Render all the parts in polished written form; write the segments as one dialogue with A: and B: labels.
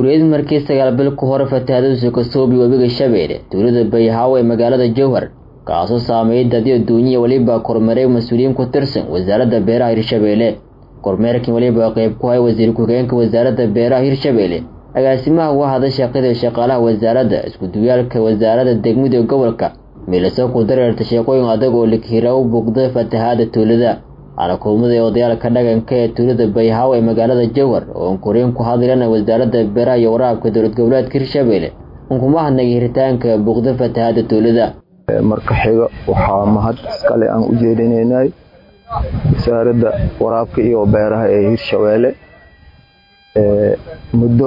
A: Kureed markii sagaal bil ku hor fatahaadda Kasoobi wabiga Shabeelle tuulada Bayhaw ee magaalada Jowhar kaasoo saameeyay dadyo duunya waliba kormeeray mas'uuliyiin ku tirsan wasaaradda beeraha Hirshabeelle kormeerkii waliba qayb ku hay wasiir ku-xigeenka wasaaradda beeraha Hirshabeelle agaasimaha waaxda shaqada shaqaalaha wasaaradda isku duwaalka wasaaradda degmada gobolka meelaso ku dareerta shaqooyin adag oo la kiiraw buuqda fatahaadda tuulada ana kulmada odayaalka dhaqanka ee tuulada Bayhaw ee magaalada Jowhar oo koreen ku hadlayna wasaaradda beeraha iyo waraabka dowlad goboleedka Hirshabeelle kuma hanagay hiritaanka buuqda fatahaadda tuulada
B: marka xiga waxa mahad iskale aan u jeedinaynay wasaaradda waraabka iyo beeraha ee Hirshabeelle muddo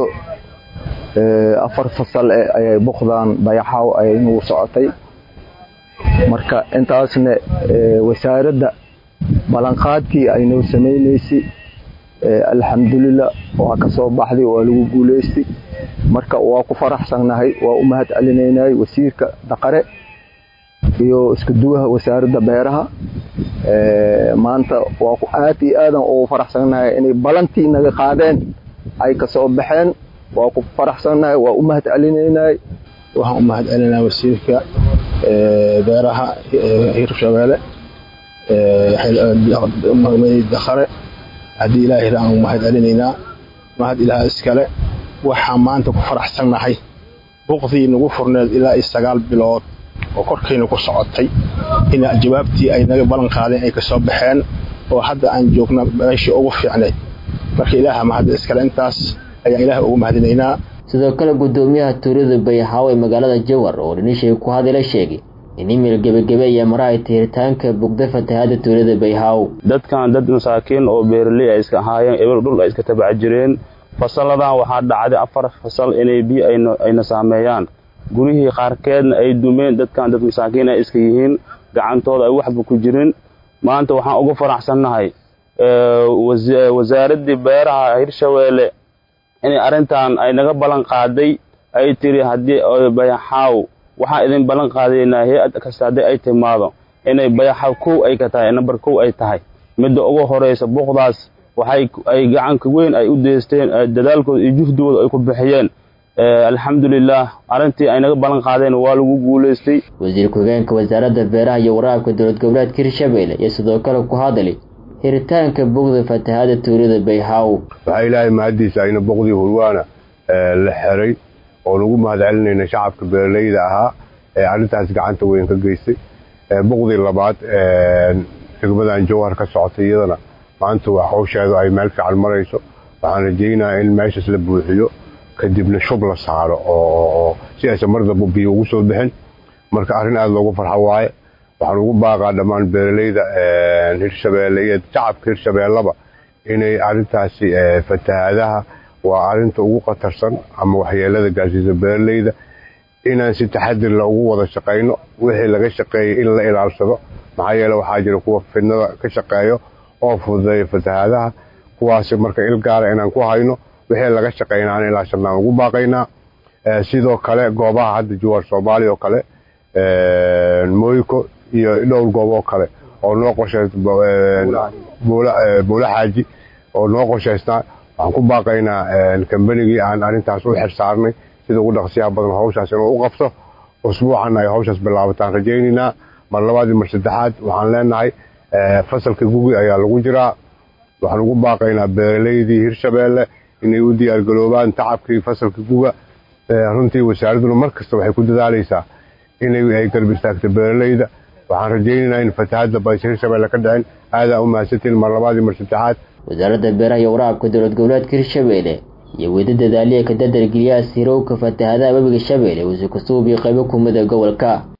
B: 4 fasal ay buuqdaan Bayhaw ay noo socotay marka intaasna wasaaradda balanqaadkii ay noo sameeyay alxamdulillah waa ka soo baxday oo lagu guuleystay marka waa ku faraxsanahay waa u mahad celinaynay wasiirka dhaqare iyo isku duwaha wasaaradda beeraha maanta waa ku aad iyo aad oo faraxsanahay inay balantii naga qaadeen ay ka soo baxeen waa ku faraxsanahay waa u mahad celinaynay
C: waxaan u mahad celinaa wasiirka beeraha Hirshabeelle dhaqare hadii ilaahay aan mahad celinaynaa mahad ilaahay iskale waxa maanta ku faraxsanahay buuqdii nagu furneed ilaa 9 bilood oo korkayna ku socotay in jawaabtii ay naga balan qaadeen ay ka soo baxeen oo hadda aan joogna meeshii ugu fiicneed marka ilaaha mahad iskale intaas ayaa ilaahay ugu mahadinaynaa
A: sidoo kale gudoomiyaha tuulada Bayhaw ee magaalada Jowhar oo dhinishay ku hadlay sheegay in meel gabagabay ay maray tiritaanka buuqda fatahaadda tuulada Bayhaw
D: dadkan dad masaakiin oo beeraley ay iska haayeen eber dhul ay iska tabac jireen fasaladan waxa dhacday 4 fasal inay biyo ayna saameeyaan gurihii qaarkeedna ay dumeen dadkan dad masaakiin ay iska yihiin gacantooda ay waxba ku jirin maanta waxaan ugu faraxsanahay wasaaradda beeraha Hirshabeelle in arintan ay naga balan qaaday ay tiri hadii Bayhaw waxa idin balan qaadayna hay'ad kasta ay timaado inay Bayhaw ay ka tahay number 2 ay tahay mid ugu horeysa buuqdaas waxay ay gacan ka weyn ay u deesteen dadaalkooda iyo juhdooda ay ku bixiyeen alxamdulillah arintii ay naga balan qaadeen waa lagu guuleystay
A: wasiir ku-xigeenka wasaaradda beeraha iyo waraabka dowlad goboleedka Hirshabeelle iyo sidoo kale ku hadlay hiritaanka buuqda fatahaadda tuulada Bayhaw
E: waxa ilaahay mahadiisa ayna buuqdii hurwaana la xiray oo lagu mahad celinayna shacabka beeraleyda ahaa ee arintaas gacanta weyn ka geystay buuqdii labaad degmadan Jowhar ka socotay iyadana maanta waa hawsheedu ay meel fiican marayso waxaan rajaynayaa in meeshaas la buuxiyo kadibna shub la saaro oo si ay samarda biyo ugu soo bixin marka arin aad loogu farxo waaye waxaan ugu baaqaa dhamaan beeraleyda Hirshabeelle iyo shacabka Hirshabeellaba inay arintaasi fatahaadaha waa arinta ugu qatarsan ama waxyeelada gaarsiisa beeraleyda inaan si taxadir leh ugu wada shaqeyno wixii laga shaqeeyay in la ilaalsado maxaa yeelay waxaa jira kuwa fidnada ka shaqeeyo oo fududeeya fatahaadaha kuwaas marka il gaar ah inaan ku hayno wixii laga shaqeynaa ilaa shanaan ugu baaqaynaa sidoo kale goobaha hadda Jowhar Soomaaliya oo kale Mooyko iyo dhowr goob oo kale oo noo qorsheeyay Buula Xaaji oo noo qorsheysnaa waxaan ku baaqaynaa kambanigii aan arintaas u xirsaarnay sida ugu dhaqsiyaha badan hawshaas inuu u qabto usbuucan ay hawshaas bilaabataan rajaynaynaa mar labaad iyo mar saddexaad waxaan leenahay fasalka gugi ayaa lagu jiraa waxaan ugu baaqaynaa beeraleydii Hirshabeelle inay u diyaar garoobaan tacabkii fasalka guga runtii wasaaraddu markasta waxay ku dadaalaysaa inay garab istaagto beeraleyda waxaan rajaynaynaa in fatahaadda Hirshabeelle ka dhicin aada u mahadsantiin mar labaad iyo mar saddexaad
A: wasaaradda beeraha iyo waraabka dowlad goboleedka Hirshabeelle iyo wada dadaalaya ka dadalgeliya sirowka fatahaadda wabiga Shabeelle oo Kasoobi qaybo kumida gobolka